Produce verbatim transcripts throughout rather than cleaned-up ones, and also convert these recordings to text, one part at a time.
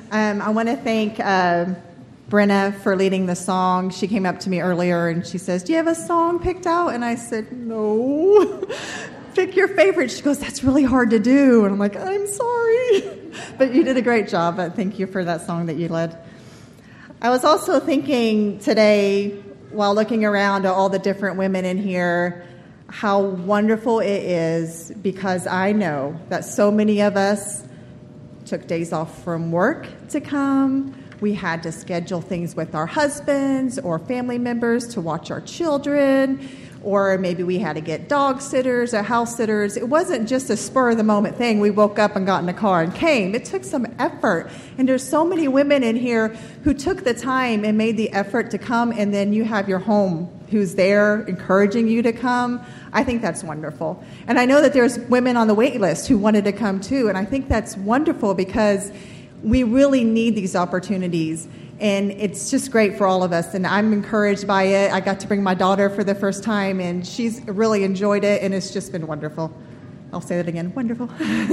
Um, I want to thank uh, Brenna for leading the song. She came up to me earlier and she says, "Do you have a song picked out?" And I said, "No." "Pick your favorite." She goes, "That's really hard to do." And I'm like, "I'm sorry." But you did a great job. But thank you for that song that you led. I was also thinking today, while looking around at all the different women in here, how wonderful it is, because I know that so many of us took days off from work to come. We had to schedule things with our husbands or family members to watch our children, or maybe we had to get dog sitters or house sitters. It wasn't just a spur-of-the-moment thing. We woke up and got in the car and came. It took some effort. And there's so many women in here who took the time and made the effort to come, and then you have your home who's there encouraging you to come. I think that's wonderful. And I know that there's women on the wait list who wanted to come too, and I think that's wonderful because we really need these opportunities, and it's just great for all of us, and I'm encouraged by it. I got to bring my daughter for the first time, and she's really enjoyed it, and it's just been wonderful. I'll say that again, wonderful.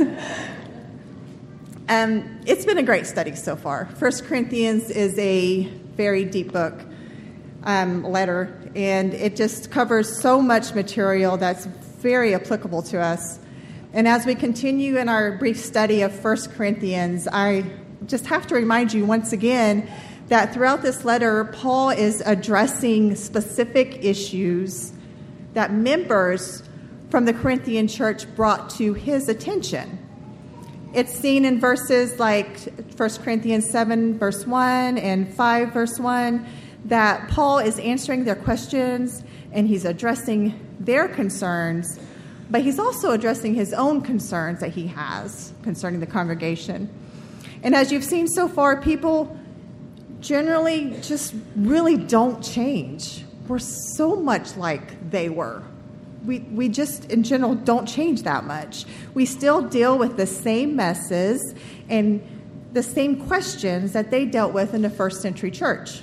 um, it's been a great study so far. First Corinthians is a very deep book. Um, letter, and it just covers so much material that's very applicable to us. And as we continue in our brief study of First Corinthians, I just have to remind you once again that throughout this letter, Paul is addressing specific issues that members from the Corinthian church brought to his attention. It's seen in verses like First Corinthians seven, verse one, and five, verse one, that Paul is answering their questions and he's addressing their concerns, but he's also addressing his own concerns that he has concerning the congregation. And as you've seen so far, people generally just really don't change. We're so much like they were. We we just, in general, don't change that much. We still deal with the same messes and the same questions that they dealt with in the first century church.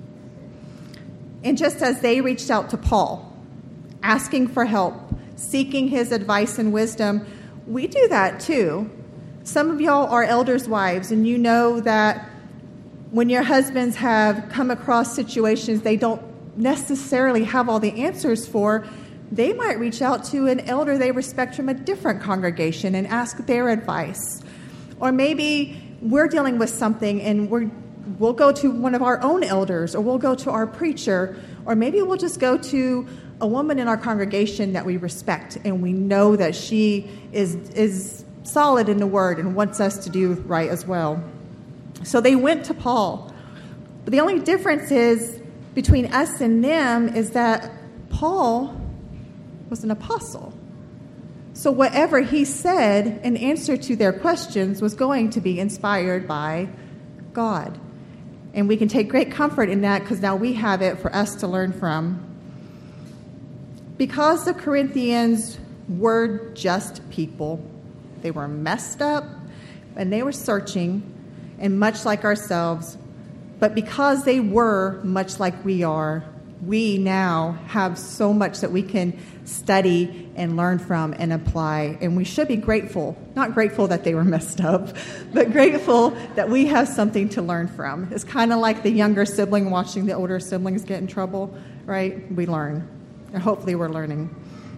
And just as they reached out to Paul, asking for help, seeking his advice and wisdom, we do that too. Some of y'all are elders' wives, and you know that when your husbands have come across situations they don't necessarily have all the answers for, they might reach out to an elder they respect from a different congregation and ask their advice. Or maybe we're dealing with something and we're We'll go to one of our own elders, or we'll go to our preacher, or maybe we'll just go to a woman in our congregation that we respect and we know that she is is solid in the word and wants us to do right as well. So they went to Paul. But the only difference is between us and them is that Paul was an apostle. So whatever he said in answer to their questions was going to be inspired by God. And we can take great comfort in that because now we have it for us to learn from. Because the Corinthians were just people, they were messed up and they were searching, and much like ourselves. But because they were much like we are, we now have so much that we can study and learn from and apply. And we should be grateful, not grateful that they were messed up, but grateful that we have something to learn from. It's kind of like the younger sibling watching the older siblings get in trouble, right? We learn, and hopefully we're learning.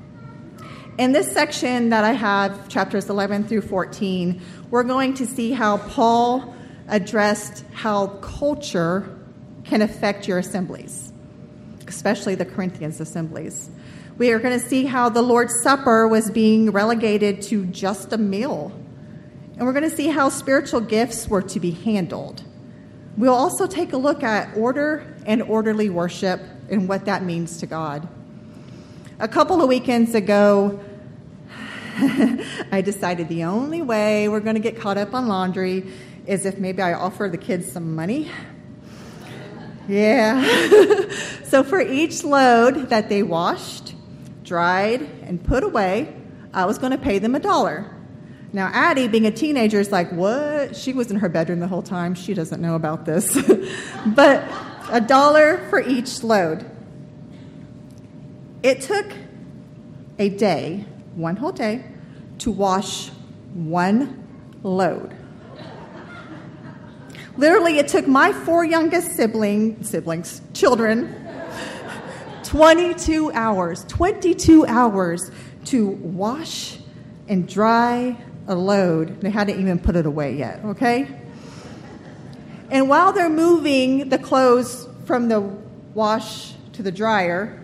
In this section that I have, chapters eleven through fourteen, we're going to see how Paul addressed how culture can affect your assemblies, especially the Corinthians assemblies. We are going to see how the Lord's Supper was being relegated to just a meal. And we're going to see how spiritual gifts were to be handled. We'll also take a look at order and orderly worship and what that means to God. A couple of weekends ago, I decided the only way we're going to get caught up on laundry is if maybe I offer the kids some money. Yeah. So for each load that they washed, dried, and put away, I was going to pay them a dollar. Now, Addie, being a teenager, is like, what? She was in her bedroom the whole time. She doesn't know about this. But a dollar for each load. It took a day, one whole day, to wash one load. Literally, it took my four youngest sibling, siblings, children, twenty-two hours, twenty-two hours to wash and dry a load. They hadn't even put it away yet, okay? And while they're moving the clothes from the wash to the dryer,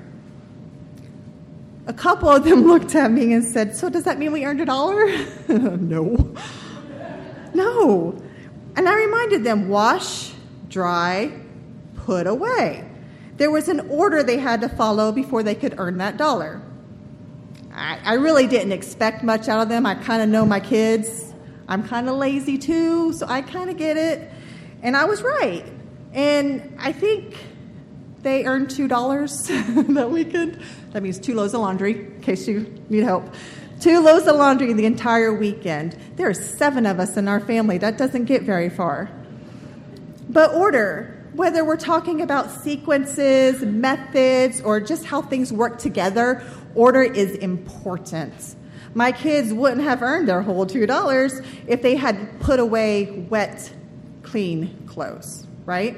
a couple of them looked at me and said, so does that mean we earned a dollar? No. No. And I reminded them, wash, dry, put away. There was an order they had to follow before they could earn that dollar. I, I really didn't expect much out of them. I kind of know my kids. I'm kind of lazy too, so I kind of get it. And I was right. And I think they earned two dollars that weekend. That means two loads of laundry, in case you need help. Two loads of laundry the entire weekend. There are seven of us in our family. That doesn't get very far. But order, whether we're talking about sequences, methods, or just how things work together, order is important. My kids wouldn't have earned their whole two dollars if they had put away wet, clean clothes, right?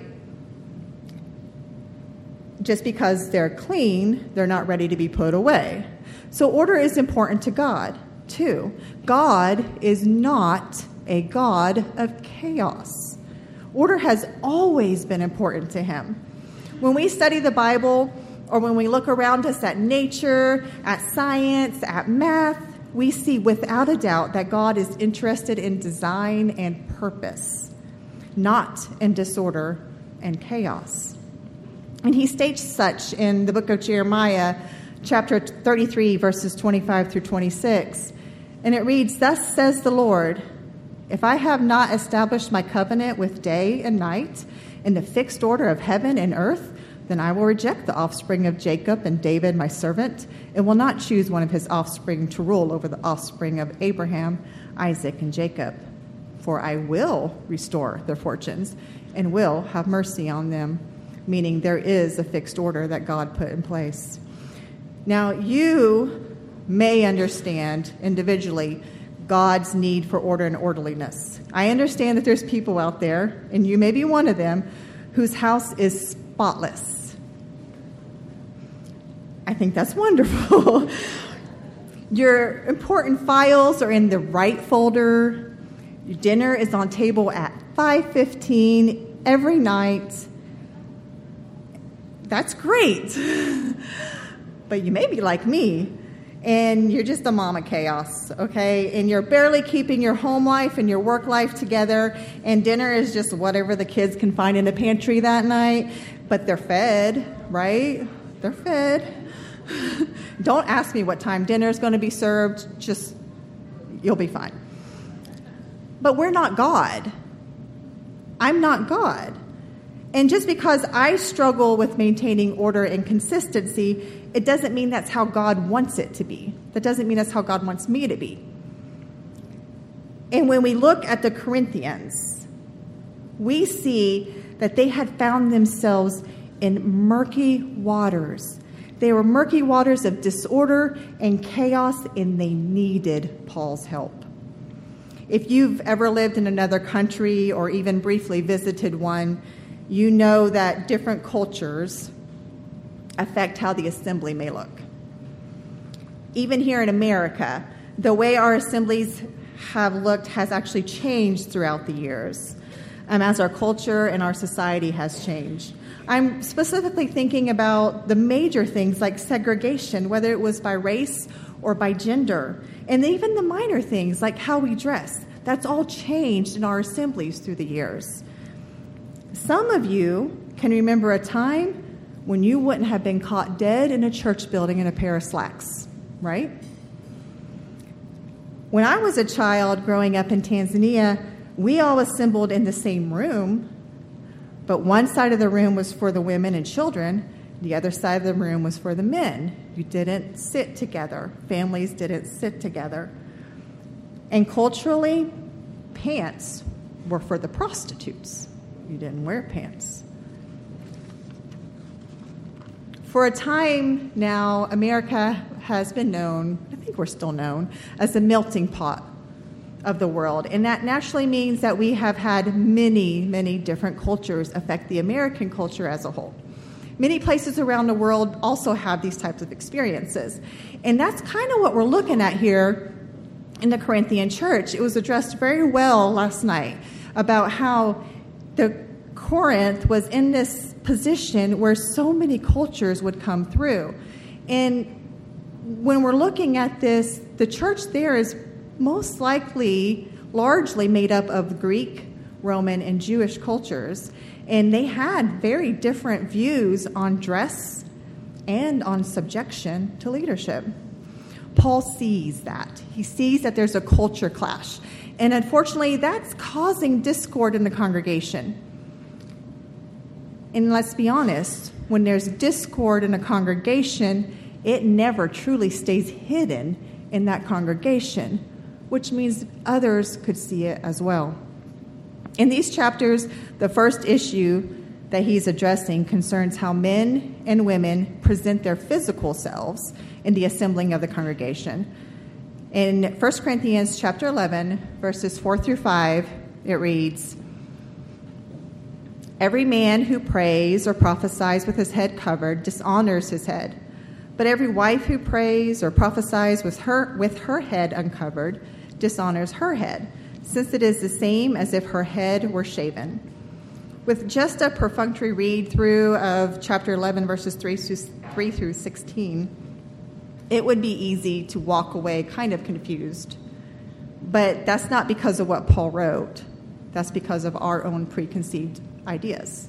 Just because they're clean, they're not ready to be put away. So order is important to God, too. God is not a God of chaos. Order has always been important to him. When we study the Bible, or when we look around us at nature, at science, at math, we see without a doubt that God is interested in design and purpose, not in disorder and chaos. And he states such in the book of Jeremiah, chapter thirty-three, verses twenty-five through twenty-six. And it reads, thus says the Lord, if I have not established my covenant with day and night in the fixed order of heaven and earth, then I will reject the offspring of Jacob and David, my servant, and will not choose one of his offspring to rule over the offspring of Abraham, Isaac, and Jacob. For I will restore their fortunes and will have mercy on them, meaning there is a fixed order that God put in place. Now, you may understand individually God's need for order and orderliness. I understand that there's people out there, and you may be one of them, whose house is spotless. I think that's wonderful. Your important files are in the right folder. Your dinner is on table at five fifteen every night. That's great. But you may be like me, and you're just a mama chaos, okay? And you're barely keeping your home life and your work life together, and dinner is just whatever the kids can find in the pantry that night, but they're fed, right? They're fed. Don't ask me what time dinner is going to be served. Just, you'll be fine. But we're not God. I'm not God. And just because I struggle with maintaining order and consistency, it doesn't mean that's how God wants it to be. That doesn't mean that's how God wants me to be. And when we look at the Corinthians, we see that they had found themselves in murky waters. They were murky waters of disorder and chaos, and they needed Paul's help. If you've ever lived in another country or even briefly visited one, you know that different cultures affect how the assembly may look. Even here in America, the way our assemblies have looked has actually changed throughout the years, um, as our culture and our society has changed. I'm specifically thinking about the major things like segregation, whether it was by race or by gender, and even the minor things like how we dress. That's all changed in our assemblies through the years. Some of you can remember a time when you wouldn't have been caught dead in a church building in a pair of slacks, right? When I was a child growing up in Tanzania, we all assembled in the same room, but one side of the room was for the women and children, the other side of the room was for the men. You didn't sit together. Families didn't sit together. And culturally, pants were for the prostitutes. You didn't wear pants. For a time now, America has been known, I think we're still known, as a melting pot of the world. And that naturally means that we have had many, many different cultures affect the American culture as a whole. Many places around the world also have these types of experiences. And that's kind of what we're looking at here in the Corinthian church. It was addressed very well last night about how the Corinth was in this position where so many cultures would come through. And when we're looking at this, the church there is most likely largely made up of Greek, Roman, and Jewish cultures. And they had very different views on dress and on subjection to leadership. Paul sees that. He sees that there's a culture clash. And unfortunately, that's causing discord in the congregation. And let's be honest, when there's discord in a congregation, it never truly stays hidden in that congregation, which means others could see it as well. In these chapters, the first issue that he's addressing concerns how men and women present their physical selves in the assembling of the congregation. In First Corinthians chapter eleven, verses four through five, it reads, "Every man who prays or prophesies with his head covered dishonors his head. But every wife who prays or prophesies with her with her head uncovered dishonors her head, since it is the same as if her head were shaven." With just a perfunctory read through of chapter eleven, verses three through sixteen, it would be easy to walk away kind of confused. But that's not because of what Paul wrote. That's because of our own preconceived ideas.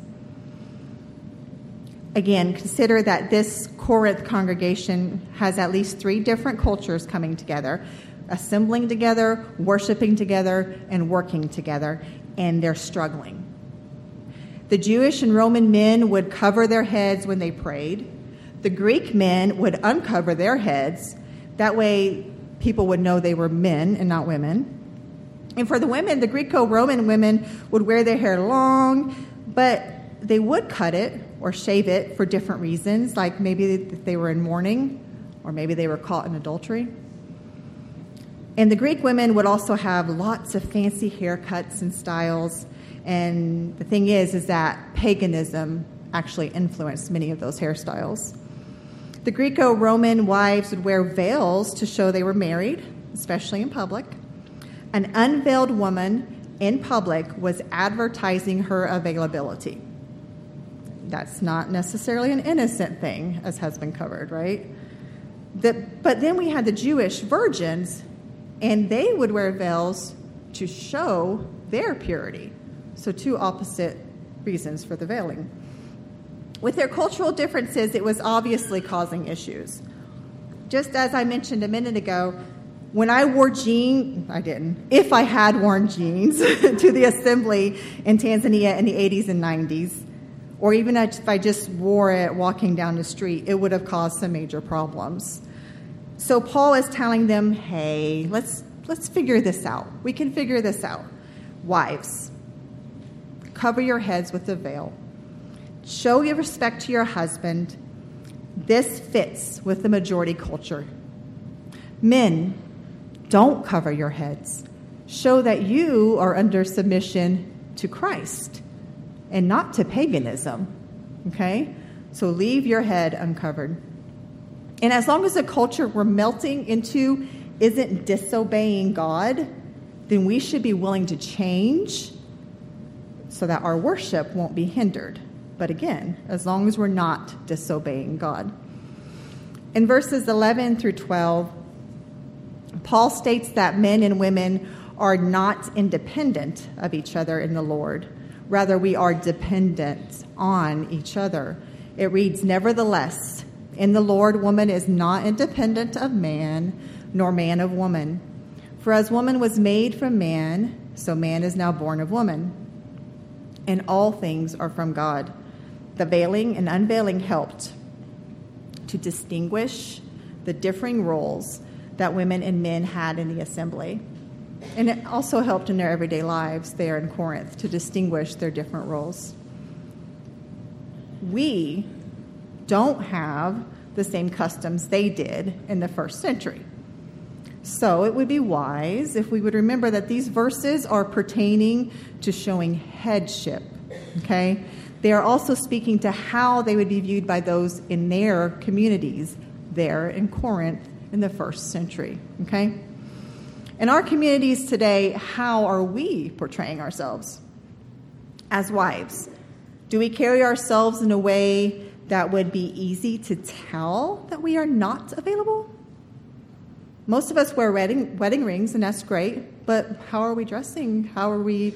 Again, consider that this Corinth congregation has at least three different cultures coming together, assembling together, worshiping together, and working together, and they're struggling. The Jewish and Roman men would cover their heads when they prayed. The Greek men would uncover their heads. That way, people would know they were men and not women. And for the women, the Greco-Roman women would wear their hair long, but they would cut it or shave it for different reasons, like maybe they were in mourning, or maybe they were caught in adultery. And the Greek women would also have lots of fancy haircuts and styles. And the thing is, is that paganism actually influenced many of those hairstyles. The Greco-Roman wives would wear veils to show they were married, especially in public. An unveiled woman in public was advertising her availability. That's not necessarily an innocent thing, as has been covered, right? The, but then we had the Jewish virgins, and they would wear veils to show their purity. So two opposite reasons for the veiling. With their cultural differences, it was obviously causing issues. Just as I mentioned a minute ago, when I wore jeans, I didn't, if I had worn jeans to the assembly in Tanzania in the eighties and nineties, or even if I just wore it walking down the street, it would have caused some major problems. So Paul is telling them, hey, let's let's figure this out. We can figure this out. Wives, cover your heads with a veil. Show your respect to your husband. This fits with the majority culture. Men, don't cover your heads. Show that you are under submission to Christ and not to paganism. Okay? So leave your head uncovered. And as long as the culture we're melting into isn't disobeying God, then we should be willing to change so that our worship won't be hindered. But again, as long as we're not disobeying God. In verses eleven through twelve, Paul states that men and women are not independent of each other in the Lord. Rather, we are dependent on each other. It reads, "Nevertheless, in the Lord, woman is not independent of man, nor man of woman. For as woman was made from man, so man is now born of woman. And all things are from God." The veiling and unveiling helped to distinguish the differing roles that women and men had in the assembly. And it also helped in their everyday lives there in Corinth to distinguish their different roles. We don't have the same customs they did in the first century. So it would be wise if we would remember that these verses are pertaining to showing headship, okay? They are also speaking to how they would be viewed by those in their communities there in Corinth in the first century, okay? In our communities today, how are we portraying ourselves as wives? Do we carry ourselves in a way that would be easy to tell that we are not available? Most of us wear wedding, wedding rings, and that's great, but how are we dressing? How are we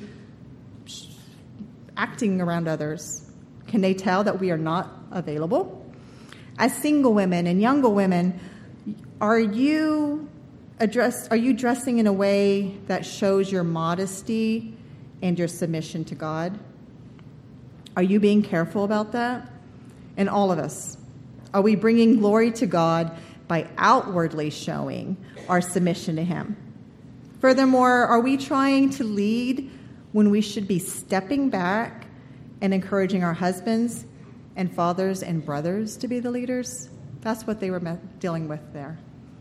acting around others? Can they tell that we are not available? As single women and younger women, are you address, are you dressing in a way that shows your modesty and your submission to God? Are you being careful about that? And all of us, are we bringing glory to God by outwardly showing our submission to Him? Furthermore, are we trying to lead when we should be stepping back and encouraging our husbands and fathers and brothers to be the leaders? That's what they were dealing with there.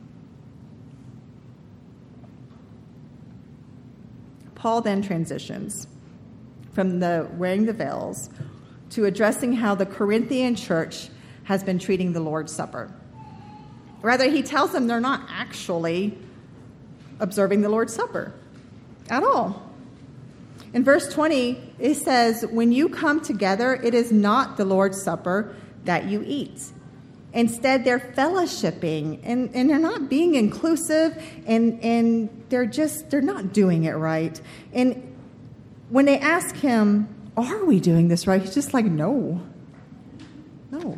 Paul then transitions from the wearing the veils to addressing how the Corinthian church has been treating the Lord's Supper. Rather, he tells them they're not actually observing the Lord's Supper at all. In verse twenty, it says, when you come together, it is not the Lord's Supper that you eat. Instead, they're fellowshipping, and, and they're not being inclusive, and, and they're just, they're not doing it right. And when they ask him, are we doing this right? He's just like, no. No.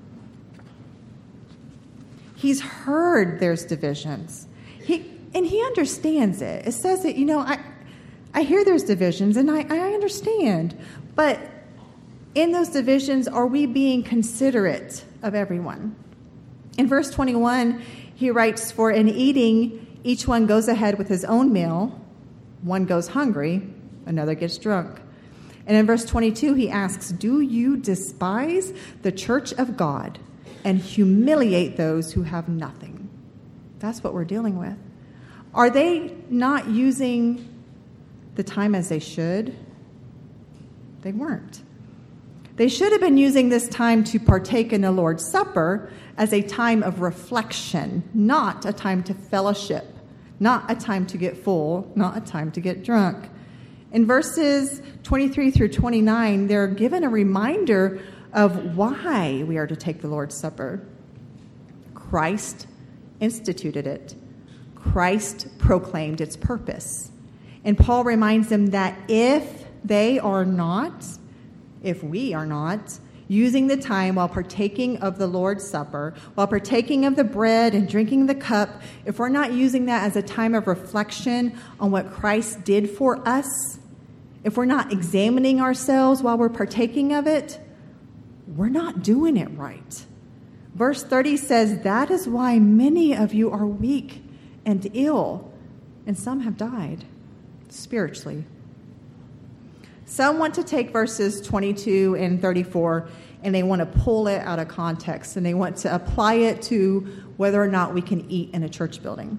He's heard there's divisions. He and he understands it. It says that, you know, I I hear there's divisions, and I, I understand. But in those divisions, are we being considerate of everyone? In verse twenty-one, he writes, for in eating, each one goes ahead with his own meal. One goes hungry, another gets drunk. And in verse twenty-two, he asks, do you despise the church of God and humiliate those who have nothing? That's what we're dealing with. Are they not using the time as they should? They weren't. They should have been using this time to partake in the Lord's Supper as a time of reflection, not a time to fellowship, not a time to get full, not a time to get drunk. In verses twenty-three through twenty-nine, they're given a reminder of why we are to take the Lord's Supper. Christ instituted it. Christ proclaimed its purpose. And Paul reminds them that if they are not, if we are not, using the time while partaking of the Lord's Supper, while partaking of the bread and drinking the cup, if we're not using that as a time of reflection on what Christ did for us, if we're not examining ourselves while we're partaking of it, we're not doing it right. Verse thirty says, that is why many of you are weak and ill, and some have died spiritually. Some want to take verses twenty-two and thirty-four and they want to pull it out of context, and they want to apply it to whether or not we can eat in a church building.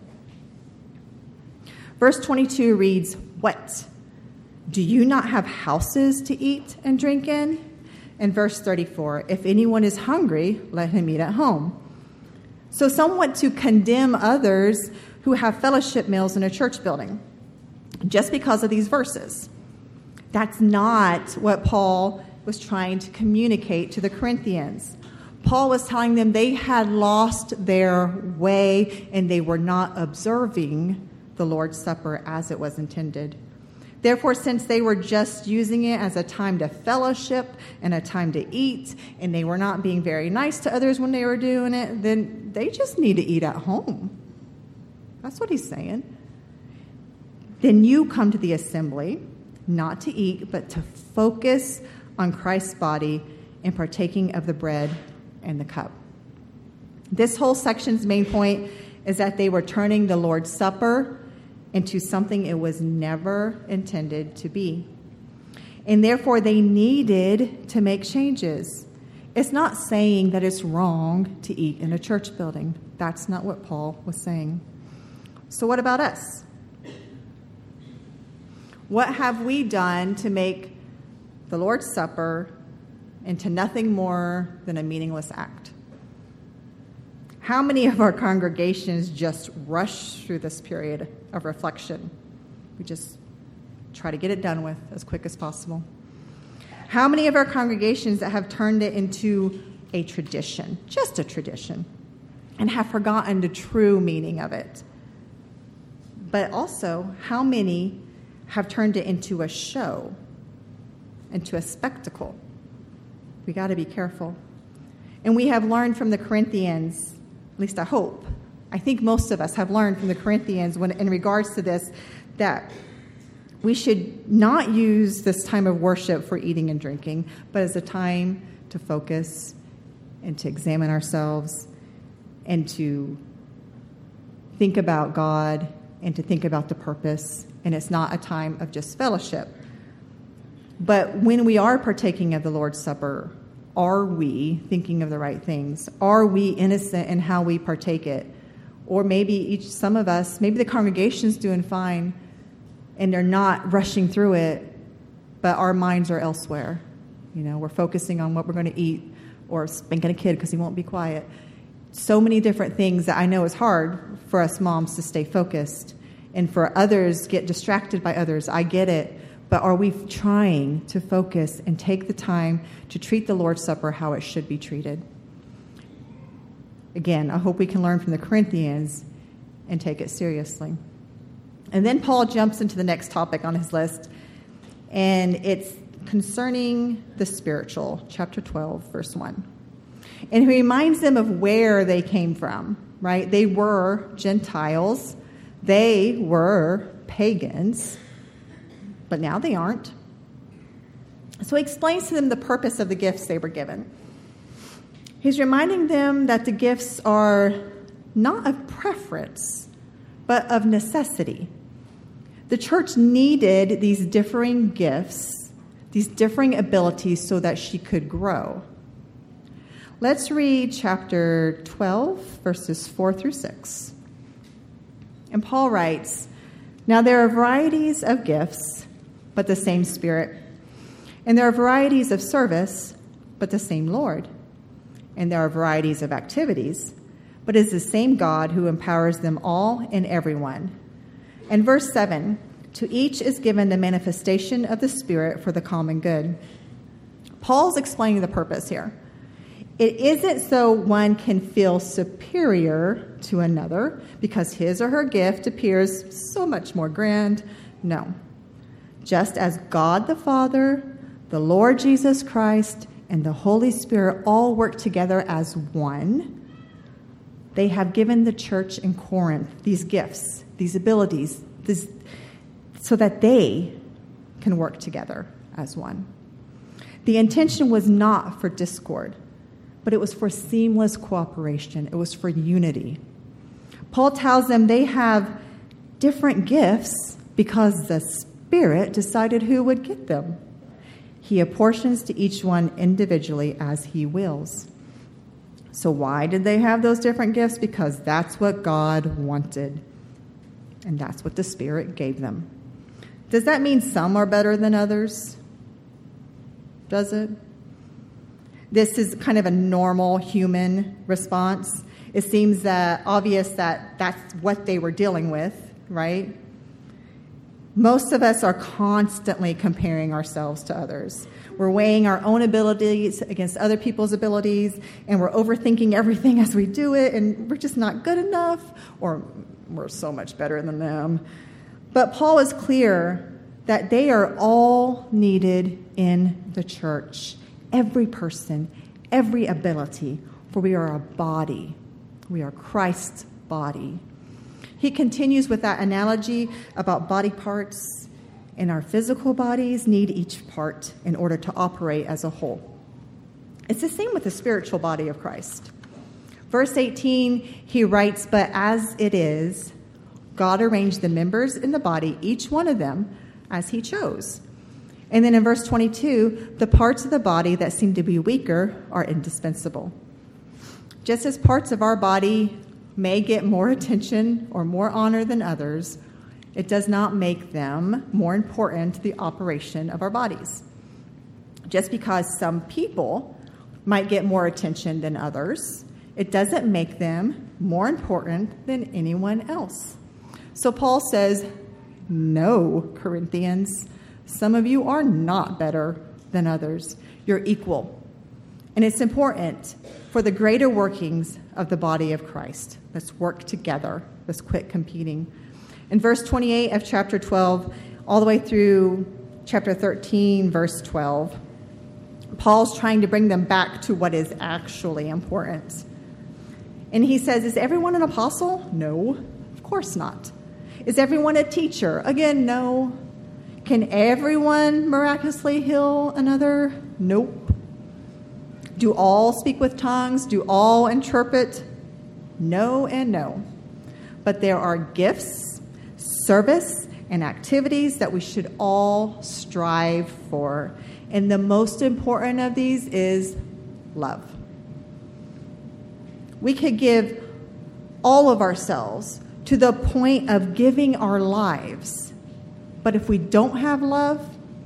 Verse twenty-two reads, what? Do you not have houses to eat and drink in? And verse thirty-four, if anyone is hungry, let him eat at home. So some want to condemn others who have fellowship meals in a church building just because of these verses. That's not what Paul was trying to communicate to the Corinthians. Paul was telling them they had lost their way and they were not observing the Lord's Supper as it was intended. Therefore, since they were just using it as a time to fellowship and a time to eat, and they were not being very nice to others when they were doing it, then they just need to eat at home. That's what he's saying. Then you come to the assembly, not to eat, but to focus on Christ's body and partaking of the bread and the cup. This whole section's main point is that they were turning the Lord's Supper into something it was never intended to be. And therefore, they needed to make changes. It's not saying that it's wrong to eat in a church building. That's not what Paul was saying. So what about us? What have we done to make the Lord's Supper into nothing more than a meaningless act? How many of our congregations just rush through this period of reflection? We just try to get it done with as quick as possible. How many of our congregations that have turned it into a tradition, just a tradition, and have forgotten the true meaning of it? But also, how many have turned it into a show, into a spectacle? We got to be careful. And we have learned from the Corinthians, at least I hope, I think most of us have learned from the Corinthians when, in regards to this, that we should not use this time of worship for eating and drinking, but as a time to focus and to examine ourselves and to think about God and to think about the purpose. And it's not a time of just fellowship. But when we are partaking of the Lord's Supper, are we thinking of the right things? Are we innocent in how we partake it? Or maybe each, some of us, maybe the congregation's doing fine and they're not rushing through it, but our minds are elsewhere. You know, we're focusing on what we're going to eat or spanking a kid because he won't be quiet. So many different things that I know is hard for us moms to stay focused, and for others get distracted by others. I get it. But are we trying to focus and take the time to treat the Lord's Supper how it should be treated? Again, I hope we can learn from the Corinthians and take it seriously. And then Paul jumps into the next topic on his list, and it's concerning the spiritual, chapter twelve, verse one. And he reminds them of where they came from, right? They were Gentiles. They were pagans, but now they aren't. So he explains to them the purpose of the gifts they were given. He's reminding them that the gifts are not of preference, but of necessity. The church needed these differing gifts, these differing abilities so that she could grow. Let's read chapter twelve, verses four through six. And Paul writes, "Now there are varieties of gifts, but the same Spirit. And there are varieties of service, but the same Lord. And there are varieties of activities, but it is the same God who empowers them all and everyone." And verse seven, "To each is given the manifestation of the Spirit for the common good." Paul's explaining the purpose here. It isn't so one can feel superior to another because his or her gift appears so much more grand. No. Just as God the Father, the Lord Jesus Christ, and the Holy Spirit all work together as one, they have given the church in Corinth these gifts, these abilities, this, so that they can work together as one. The intention was not for discord, but it was for seamless cooperation. It was for unity. Paul tells them they have different gifts because the Spirit decided who would get them. He apportions to each one individually as he wills. So why did they have those different gifts? Because that's what God wanted, and that's what the Spirit gave them. Does that mean some are better than others? Does it? This is kind of a normal human response. It seems that obvious that that's what they were dealing with, right? Most of us are constantly comparing ourselves to others. We're weighing our own abilities against other people's abilities, and we're overthinking everything as we do it, and we're just not good enough, or we're so much better than them. But Paul is clear that they are all needed in the church. Every person, every ability, for we are a body. We are Christ's body. He continues with that analogy about body parts, and our physical bodies need each part in order to operate as a whole. It's the same with the spiritual body of Christ. Verse eighteen, he writes, "But as it is, God arranged the members in the body, each one of them, as he chose." And then in verse twenty-two, the parts of the body that seem to be weaker are indispensable. Just as parts of our body may get more attention or more honor than others, it does not make them more important to the operation of our bodies. Just because some people might get more attention than others, it doesn't make them more important than anyone else. So Paul says, no, Corinthians, some of you are not better than others. You're equal. And it's important for the greater workings of the body of Christ. Let's work together. Let's quit competing. In verse twenty-eight of chapter twelve, all the way through chapter thirteen, verse twelve, Paul's trying to bring them back to what is actually important. And he says, is everyone an apostle? No, of course not. Is everyone a teacher? Again, no. Can everyone miraculously heal another? Nope. Do all speak with tongues? Do all interpret? No and no. But there are gifts, service, and activities that we should all strive for. And the most important of these is love. We could give all of ourselves to the point of giving our lives. But if we don't have love,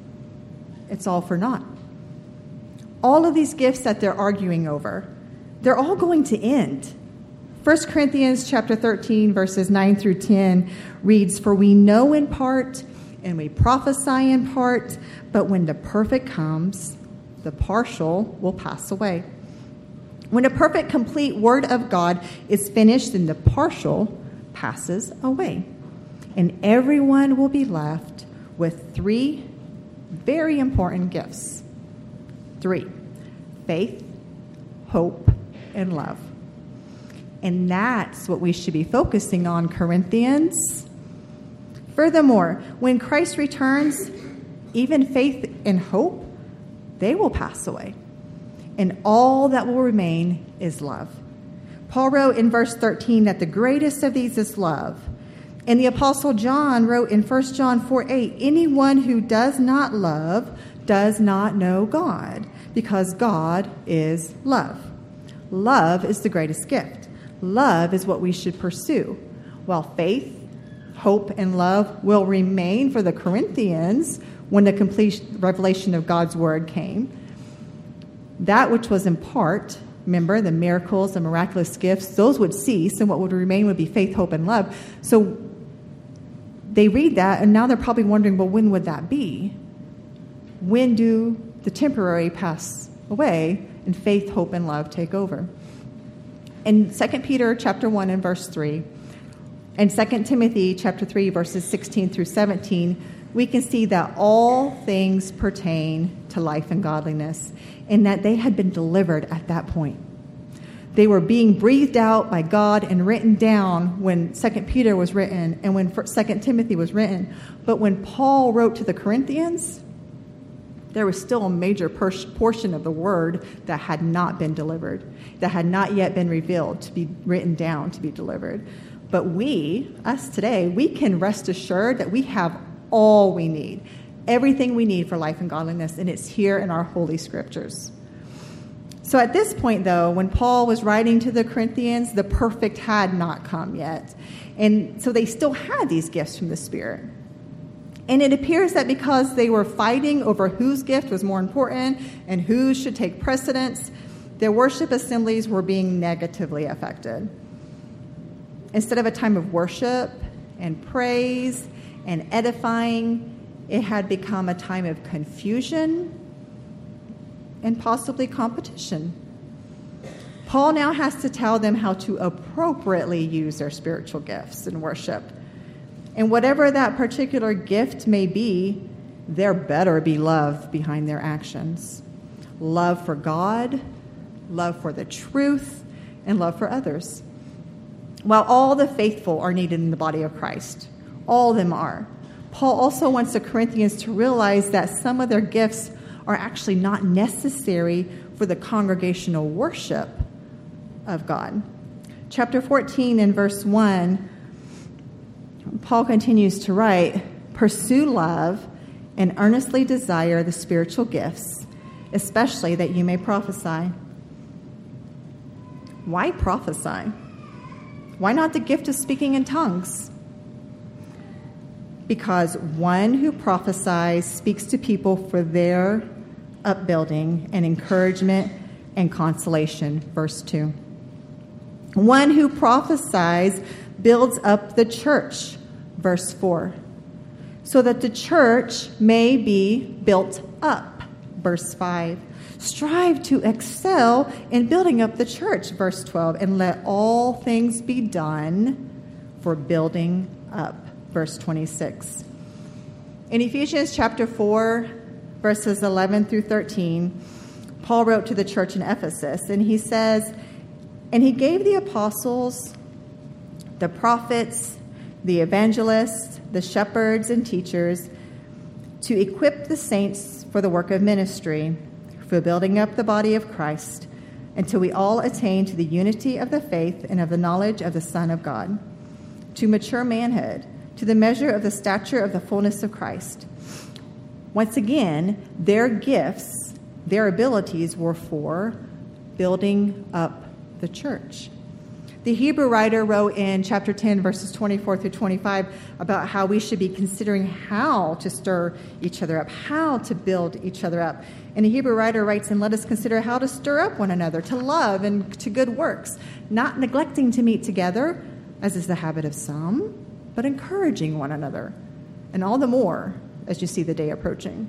it's all for naught. All of these gifts that they're arguing over, they're all going to end. First Corinthians chapter thirteen, verses nine through ten reads, for we know in part and we prophesy in part, but when the perfect comes, the partial will pass away. When a perfect, complete word of God is finished, then the partial passes away. And everyone will be left with three very important gifts. Three: faith, hope, and love. And that's what we should be focusing on, Corinthians. Furthermore, when Christ returns, even faith and hope, they will pass away. And all that will remain is love. Paul wrote in verse thirteen that the greatest of these is love. And the Apostle John wrote in First John four eight, anyone who does not love does not know God, because God is love. Love is the greatest gift. Love is what we should pursue, while faith, hope, and love will remain for the Corinthians when the complete revelation of God's word came. That which was in part, remember, the miracles, the miraculous gifts, those would cease, and what would remain would be faith, hope, and love. So they read that, and now they're probably wondering, well, when would that be? When do the temporary pass away and faith, hope, and love take over? In Second Peter chapter one and verse three, and Second Timothy chapter three, verses sixteen through seventeen, we can see that all things pertain to life and godliness, and that they had been delivered at that point. They were being breathed out by God and written down when Second Peter was written and when Second Timothy was written. But when Paul wrote to the Corinthians, there was still a major portion of the word that had not been delivered, that had not yet been revealed to be written down to be delivered. But we, us today, we can rest assured that we have all we need, everything we need for life and godliness, and it's here in our holy scriptures. So at this point, though, when Paul was writing to the Corinthians, the perfect had not come yet. And so they still had these gifts from the Spirit. And it appears that because they were fighting over whose gift was more important and who should take precedence, their worship assemblies were being negatively affected. Instead of a time of worship and praise and edifying, it had become a time of confusion and possibly competition. Paul now has to tell them how to appropriately use their spiritual gifts in worship. And whatever that particular gift may be, there better be love behind their actions. Love for God, love for the truth, and love for others. While all the faithful are needed in the body of Christ, all of them are, Paul also wants the Corinthians to realize that some of their gifts are actually not necessary for the congregational worship of God. Chapter fourteen and verse one, Paul continues to write, pursue love and earnestly desire the spiritual gifts, especially that you may prophesy. Why prophesy? Why not the gift of speaking in tongues? Because one who prophesies speaks to people for their upbuilding and encouragement and consolation. Verse two. One who prophesies builds up the church. Verse four. So that the church may be built up. Verse five. Strive to excel in building up the church. Verse twelve. And let all things be done for building up. Verse twenty-six. In Ephesians chapter four, verses eleven through thirteen, Paul wrote to the church in Ephesus, and he says, and he gave the apostles, the prophets, the evangelists, the shepherds and teachers to equip the saints for the work of ministry, for building up the body of Christ, until we all attain to the unity of the faith and of the knowledge of the Son of God, to mature manhood, to the measure of the stature of the fullness of Christ. Once again, their gifts, their abilities were for building up the church. The Hebrew writer wrote in chapter ten, verses twenty-four through twenty-five, about how we should be considering how to stir each other up, how to build each other up. And the Hebrew writer writes, and let us consider how to stir up one another, to love and to good works, not neglecting to meet together, as is the habit of some, but encouraging one another, and all the more as you see the day approaching.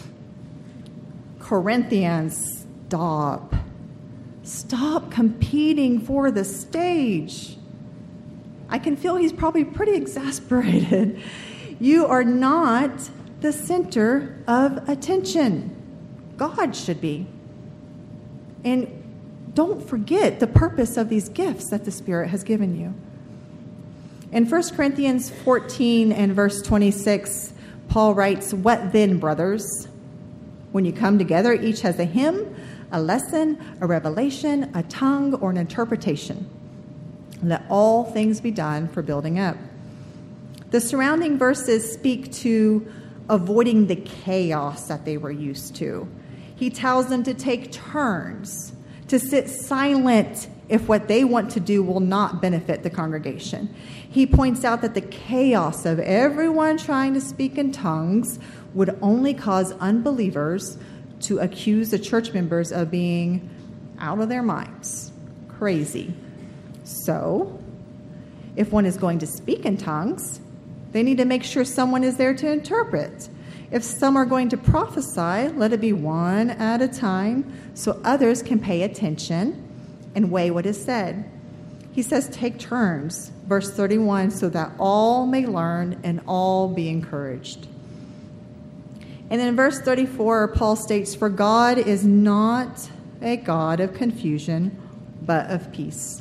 Corinthians, stop. Stop competing for the stage. I can feel he's probably pretty exasperated. You are not the center of attention. God should be. And don't forget the purpose of these gifts that the Spirit has given you. In First Corinthians fourteen and verse twenty-six, Paul writes, what then, brothers? When you come together, each has a hymn, a lesson, a revelation, a tongue, or an interpretation. Let all things be done for building up. The surrounding verses speak to avoiding the chaos that they were used to. He tells them to take turns, to sit silent if what they want to do will not benefit the congregation. He points out that the chaos of everyone trying to speak in tongues would only cause unbelievers to accuse the church members of being out of their minds, crazy. So, if one is going to speak in tongues, they need to make sure someone is there to interpret. If some are going to prophesy, let it be one at a time so others can pay attention and weigh what is said. He says, take turns, verse thirty-one, so that all may learn and all be encouraged. And then in verse thirty-four, Paul states, for God is not a God of confusion, but of peace.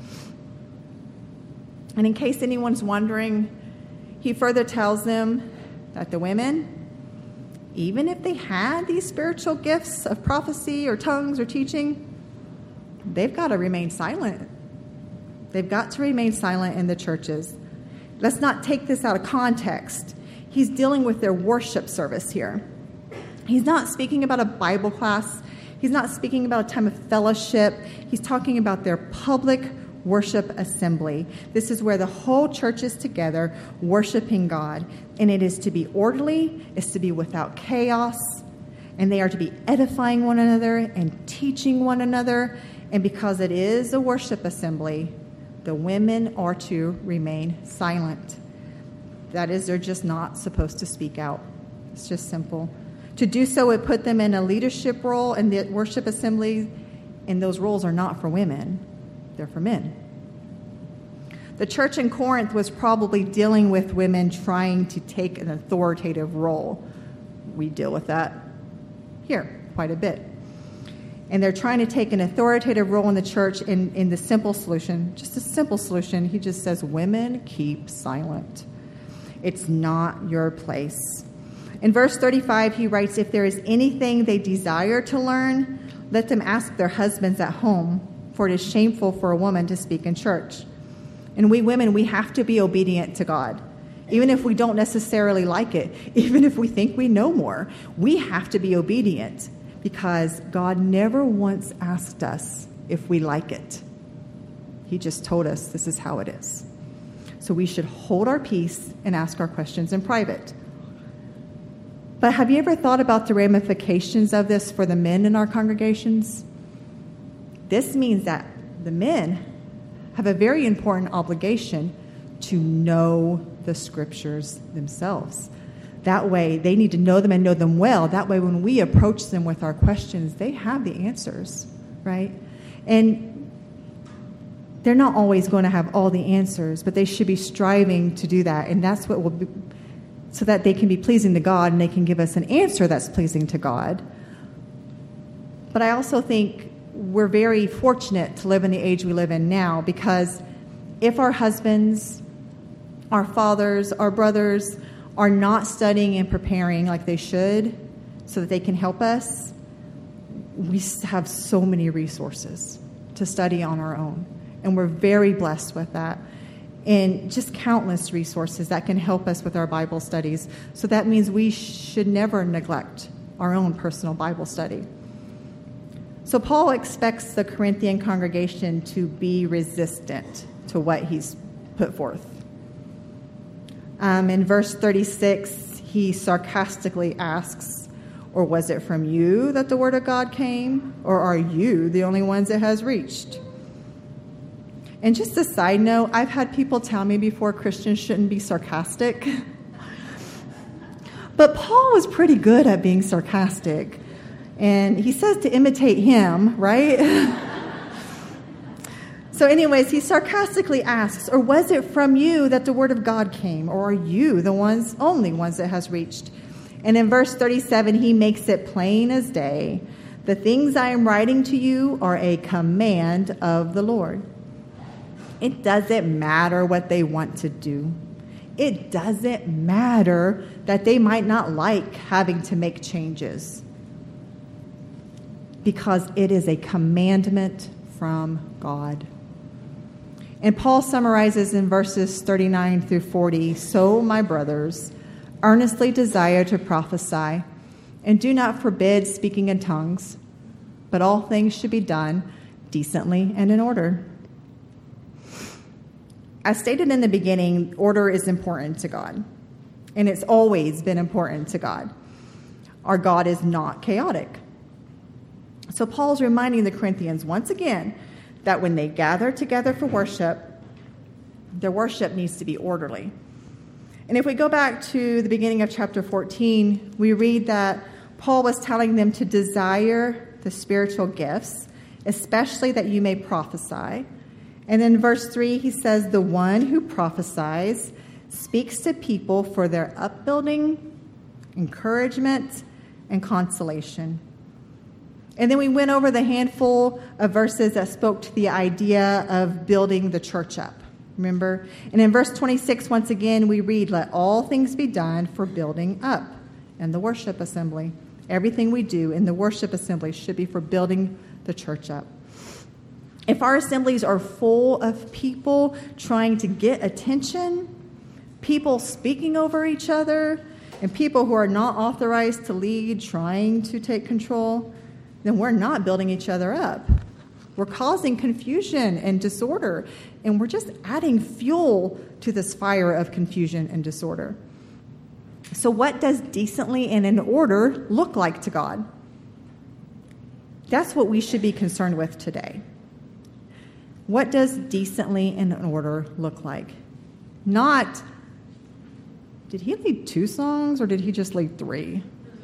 And in case anyone's wondering, he further tells them that the women, even if they had these spiritual gifts of prophecy or tongues or teaching, they've got to remain silent. They've got to remain silent in the churches. Let's not take this out of context. He's dealing with their worship service here. He's not speaking about a Bible class. He's not speaking about a time of fellowship. He's talking about their public worship assembly. This is where the whole church is together worshiping God. And it is to be orderly, it's to be without chaos, and they are to be edifying one another and teaching one another. And because it is a worship assembly, the women are to remain silent. That is, they're just not supposed to speak out. It's just simple. To do so would put them in a leadership role in the worship assembly, and those roles are not for women. They're for men. The church in Corinth was probably dealing with women trying to take an authoritative role. We deal with that here quite a bit. And they're trying to take an authoritative role in the church in, in the simple solution, just a simple solution. He just says, women, keep silent. It's not your place. In verse thirty-five, he writes, if there is anything they desire to learn, let them ask their husbands at home, for it is shameful for a woman to speak in church. And we women, we have to be obedient to God. Even if we don't necessarily like it, even if we think we know more, we have to be obedient because God never once asked us if we like it. He just told us this is how it is. So we should hold our peace and ask our questions in private. But have you ever thought about the ramifications of this for the men in our congregations? This means that the men have a very important obligation to know the scriptures themselves. That way, they need to know them and know them well. That way, when we approach them with our questions, they have the answers, right? And they're not always going to have all the answers, but they should be striving to do that. And that's what will be, so that they can be pleasing to God and they can give us an answer that's pleasing to God. But I also think we're very fortunate to live in the age we live in now, because if our husbands, our fathers, our brothers are not studying and preparing like they should so that they can help us, we have so many resources to study on our own. And we're very blessed with that. And just countless resources that can help us with our Bible studies. So that means we should never neglect our own personal Bible study. So Paul expects the Corinthian congregation to be resistant to what he's put forth. Um, in verse thirty-six, he sarcastically asks, or was it from you that the word of God came? Or are you the only ones it has reached? And just a side note, I've had people tell me before Christians shouldn't be sarcastic. But Paul was pretty good at being sarcastic. And he says to imitate him, right? So anyways, he sarcastically asks, or was it from you that the word of God came? Or are you the ones, only ones it has reached? And in verse thirty-seven, he makes it plain as day. The things I am writing to you are a command of the Lord. It doesn't matter what they want to do. It doesn't matter that they might not like having to make changes, because it is a commandment from God. And Paul summarizes in verses thirty-nine through forty, so my brothers, earnestly desire to prophesy, and do not forbid speaking in tongues, but all things should be done decently and in order. As stated in the beginning, order is important to God, and it's always been important to God. Our God is not chaotic. So Paul's reminding the Corinthians once again that when they gather together for worship, their worship needs to be orderly. And if we go back to the beginning of chapter fourteen, we read that Paul was telling them to desire the spiritual gifts, especially that you may prophesy. And in verse three, he says, the one who prophesies speaks to people for their upbuilding, encouragement, and consolation. And then we went over the handful of verses that spoke to the idea of building the church up. Remember? And in verse twenty-six, once again, we read, let all things be done for building up and the worship assembly. Everything we do in the worship assembly should be for building the church up. If our assemblies are full of people trying to get attention, people speaking over each other, and people who are not authorized to lead trying to take control, then we're not building each other up. We're causing confusion and disorder, and we're just adding fuel to this fire of confusion and disorder. So what does decently and in order look like to God? That's what we should be concerned with today. What does decently and in order look like? Not, did he lead two songs or did he just lead three?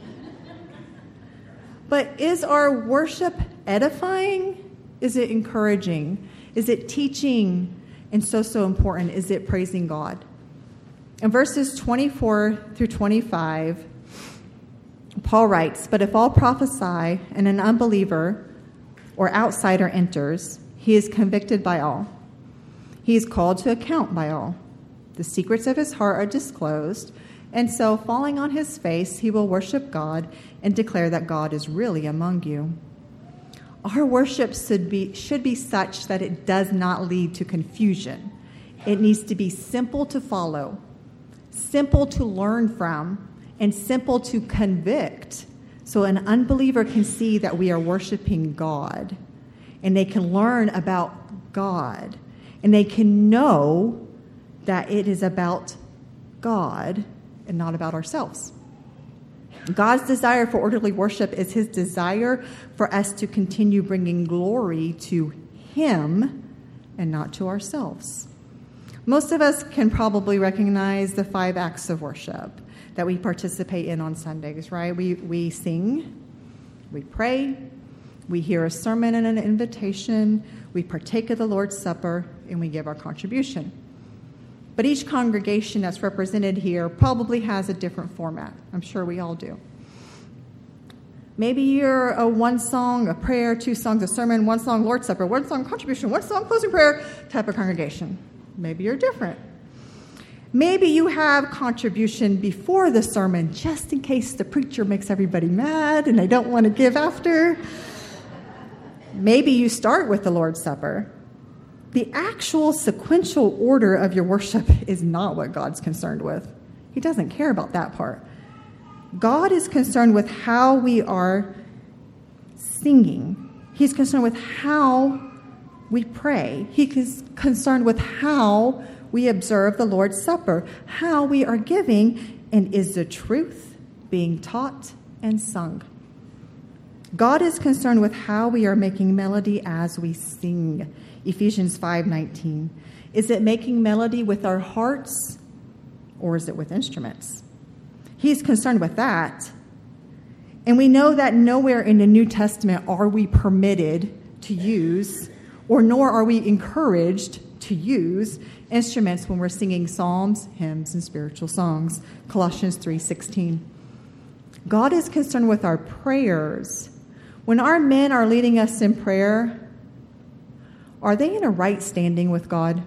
But is our worship edifying? Is it encouraging? Is it teaching? And so, so important, is it praising God? In verses twenty-four through twenty-five, Paul writes, but if all prophesy and an unbeliever or outsider enters, he is convicted by all. He is called to account by all. The secrets of his heart are disclosed, and so, falling on his face, he will worship God and declare that God is really among you. Our worship should be, should be such that it does not lead to confusion. It needs to be simple to follow, simple to learn from, and simple to convict, so an unbeliever can see that we are worshiping God, and they can learn about God, and they can know that it is about God and not about ourselves. God's desire for orderly worship is his desire for us to continue bringing glory to him and not to ourselves. Most of us can probably recognize the five acts of worship that we participate in on Sundays, right? We we sing, we pray, we hear a sermon and an invitation, we partake of the Lord's Supper, and we give our contribution. But each congregation that's represented here probably has a different format. I'm sure we all do. Maybe you're a one song, a prayer, two songs, a sermon, one song, Lord's Supper, one song, contribution, one song, closing prayer type of congregation. Maybe you're different. Maybe you have contribution before the sermon, just in case the preacher makes everybody mad and they don't want to give after. Maybe you start with the Lord's Supper. The actual sequential order of your worship is not what God's concerned with. He doesn't care about that part. God is concerned with how we are singing. He's concerned with how we pray. He is concerned with how we observe the Lord's Supper, how we are giving, and is the truth being taught and sung. God is concerned with how we are making melody as we sing. Ephesians five nineteen. Is it making melody with our hearts, or is it with instruments? He's concerned with that. And we know that nowhere in the New Testament are we permitted to use, or nor are we encouraged to use, instruments when we're singing psalms, hymns, and spiritual songs. Colossians three sixteen. God is concerned with our prayers. When our men are leading us in prayer, are they in a right standing with God?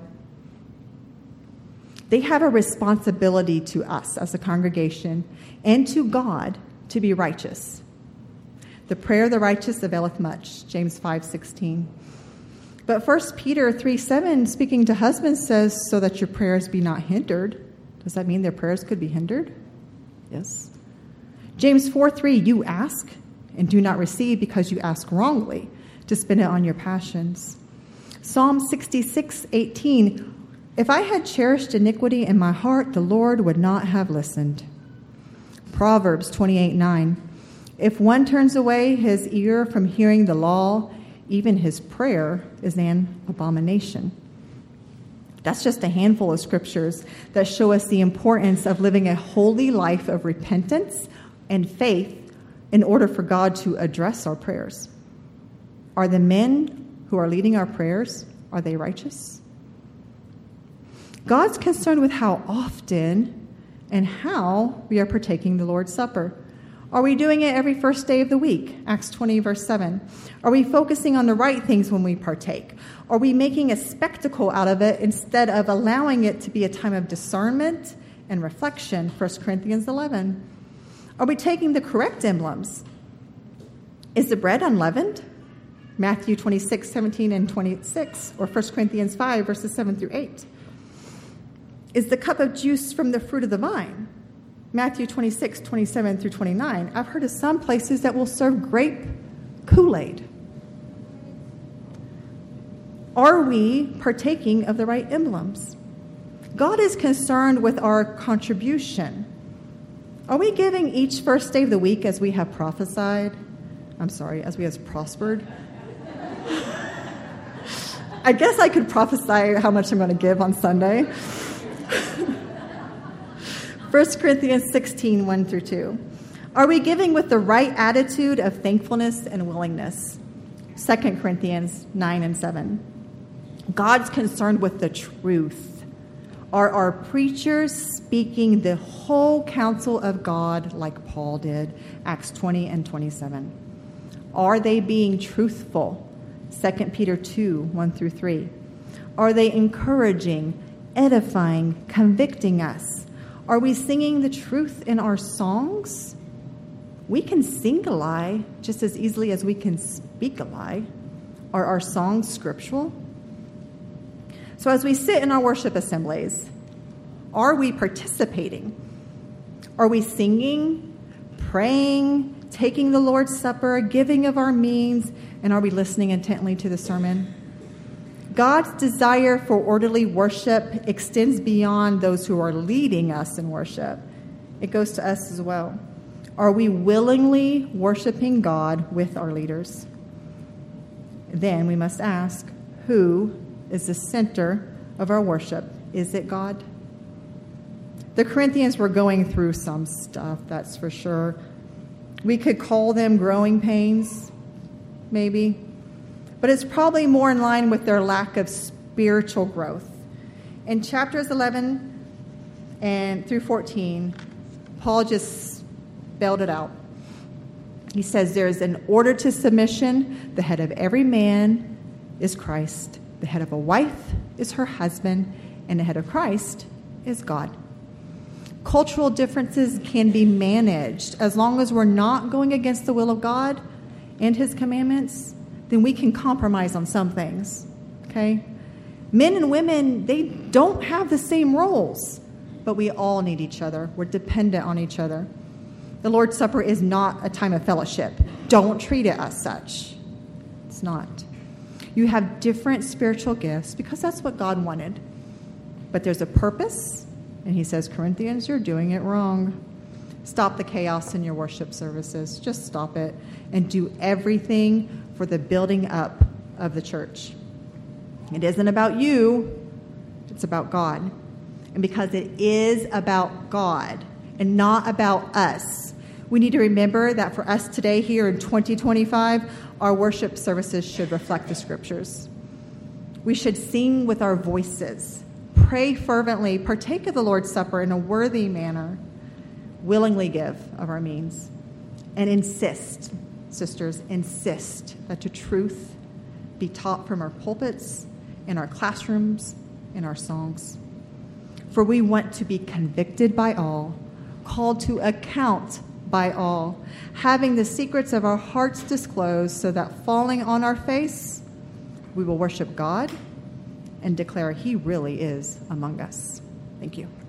They have a responsibility to us as a congregation and to God to be righteous. The prayer of the righteous availeth much, James five sixteen. But First Peter three seven, speaking to husbands, says, so that your prayers be not hindered. Does that mean their prayers could be hindered? Yes. James four three, you ask and do not receive because you ask wrongly to spend it on your passions. Psalm sixty-six eighteen, if I had cherished iniquity in my heart, the Lord would not have listened. Proverbs twenty-eight nine, if one turns away his ear from hearing the law, even his prayer is an abomination. That's just a handful of scriptures that show us the importance of living a holy life of repentance and faith in order for God to address our prayers. Are the men who are leading our prayers, are they righteous? God's concerned with how often and how we are partaking the Lord's Supper. Are we doing it every first day of the week? Acts twenty, verse seven. Are we focusing on the right things when we partake? Are we making a spectacle out of it instead of allowing it to be a time of discernment and reflection? First Corinthians eleven. Are we taking the correct emblems? Is the bread unleavened? Matthew twenty-six, seventeen and twenty-six, or First Corinthians five, verses seven through eight. Is the cup of juice from the fruit of the vine? Matthew twenty-six, twenty-seven through twenty-nine. I've heard of some places that will serve grape Kool-Aid. Are we partaking of the right emblems? God is concerned with our contribution. Are we giving each first day of the week as we have prophesied? I'm sorry, as we have prospered? I guess I could prophesy how much I'm going to give on Sunday. First Corinthians sixteen, one through two. Are we giving with the right attitude of thankfulness and willingness? Second Corinthians nine and seven. God's concerned with the truth. Are our preachers speaking the whole counsel of God like Paul did? Acts twenty and twenty-seven. Are they being truthful? Second Peter two, one through three. Are they encouraging, edifying, convicting us? Are we singing the truth in our songs? We can sing a lie just as easily as we can speak a lie. Are our songs scriptural? So as we sit in our worship assemblies, are we participating? Are we singing, praying, taking the Lord's Supper, giving of our means, and are we listening intently to the sermon? God's desire for orderly worship extends beyond those who are leading us in worship. It goes to us as well. Are we willingly worshiping God with our leaders? Then we must ask, who is the center of our worship? Is it God? The Corinthians were going through some stuff, that's for sure. We could call them growing pains, maybe. But it's probably more in line with their lack of spiritual growth. In chapters eleven and through fourteen, Paul just spelled it out. He says there's an order to submission. The head of every man is Christ. The head of a wife is her husband. And the head of Christ is God. Cultural differences can be managed as long as we're not going against the will of God and his commandments. Then we can compromise on some things, okay? Men and women, they don't have the same roles, but we all need each other. We're dependent on each other. The Lord's Supper is not a time of fellowship. Don't treat it as such. It's not. You have different spiritual gifts because that's what God wanted. But there's a purpose, and he says, Corinthians, you're doing it wrong. Stop the chaos in your worship services. Just stop it and do everything for the building up of the church. It isn't about you. It's about God. And because it is about God and not about us, we need to remember that for us today here in twenty twenty-five, our worship services should reflect the scriptures. We should sing with our voices, pray fervently, partake of the Lord's Supper in a worthy manner, willingly give of our means, and insist, sisters, insist that the truth be taught from our pulpits, in our classrooms, in our songs. For we want to be convicted by all, called to account by all, having the secrets of our hearts disclosed, so that falling on our face, we will worship God and declare he really is among us. Thank you.